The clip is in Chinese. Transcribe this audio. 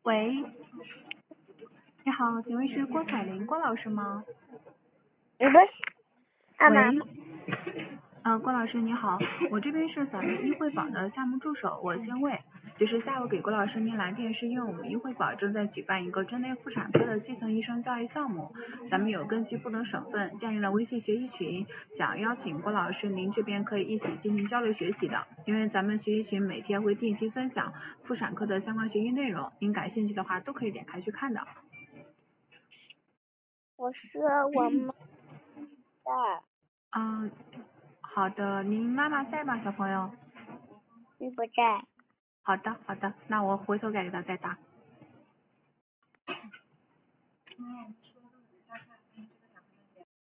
喂，你好，请问是郭彩玲郭老师吗？ 不是， 喂，郭老师你好，我这边是咱们医惠宝的项目助手，我姓魏。就是下午给郭老师您来电，是因为我们医惠宝正在举办一个针对妇产科的基层医生教育项目，咱们有根据不同省份建立了微信学习群，想邀请郭老师您这边可以一起进行交流学习的，因为咱们学习群每天会定期分享妇产科的相关学习内容，您感兴趣的话都可以点开去看的。 我妈在， 好的，您妈妈在吗，小朋友？ 不在。 好的，那我回头再给他再打。